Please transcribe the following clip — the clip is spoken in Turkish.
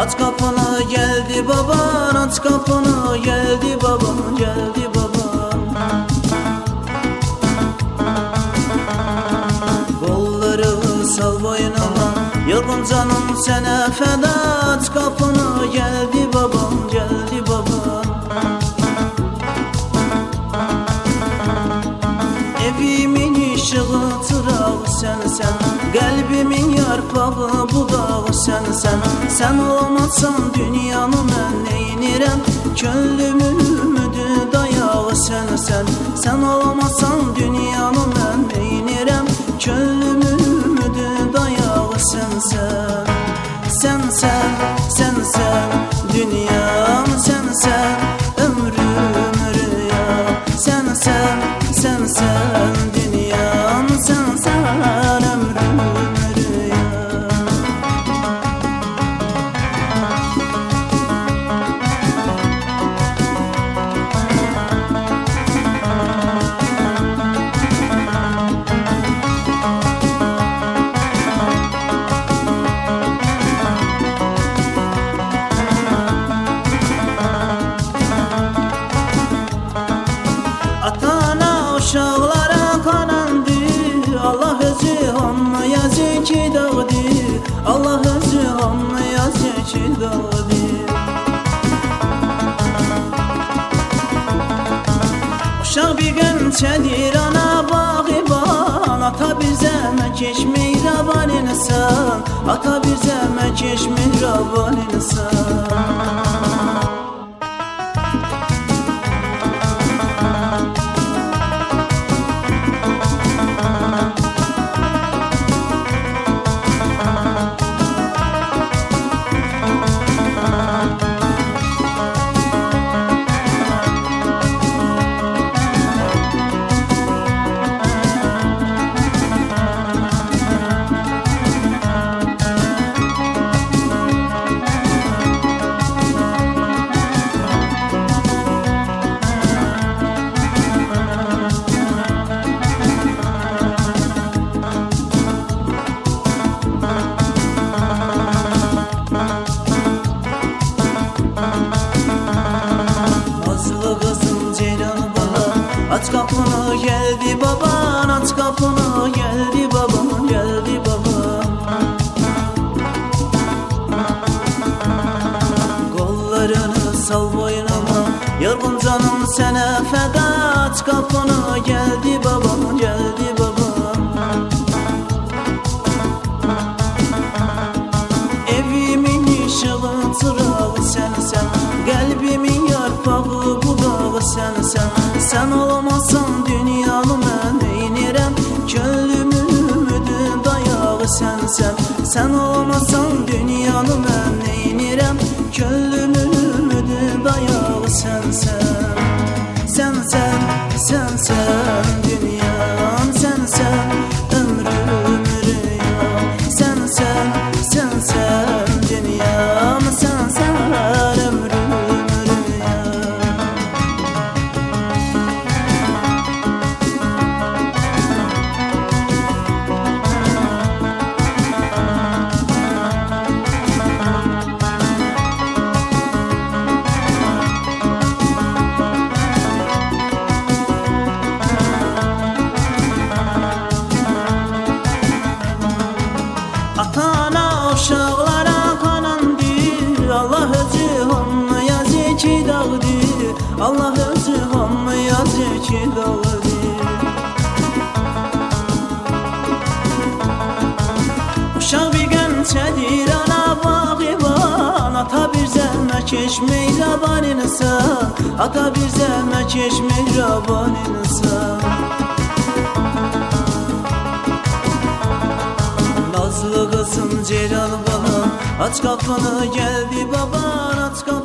Aç kapını geldi baban, aç kapını geldi baban, geldi baban. Kolları sal boynuma, yorgun canım sana feda. Aç kapını geldi baban, geldi baban. Evimin ışığı çırağı sensen, kalbimin yarpağı budağı sensen. Sen olmazsan dünyanı mən neynirəm, könlümün ümidi dayağı sensen. Sen olmazsan dünyanı mən neynirəm, könlümün ümidi dayağı sensen. Sensen, sensen, dünyam sensen, ömrüm rüya. Sensen, sensen, dünyam sensen, ömrüm rüya. Atana uşaqlara kanandı, Allah özü anlayacaq ki dağdı, Allah özü anlayacaq ki dağdı. Uşaq bir gənçədir ana bağıban, ata bir zəmə keçmək ravan insan, ata bir zəmə keçmək ravan insan. Aç kapını geldi baban, aç kapını geldi baban, geldi baban. Kollarını sal boynuma, yorgun canım sana feda. Aç kapını geldi baban, geldi baban. Evimin ışığı çırağı sensen, kalbimin yarpağı budağı sensen. Sen olmazsan dünyanı mən neynirəm, könlümün ümidi dayağı sensen. Sen olmazsan dünyanı mən neynirəm, könlümün ümidi dayağı sensen. Sensen, sensen, dünyam sensen, ömrüm rüya. Sensen, sensen, dünyam sensen, ömrüm rüya. Atana uşaqlara kanandı, Allah özü anlayacaq ki dağdı, Allah özü anlayacaq ki dağdı. Uşaq bir gənçədir ana bağıban, ata bir zəmə keçmək ravan insan, ata bir zəmə keçmək ravan insan. Nazlı kızım Ceylan bana, aç kapını geldi baban, aç kapını.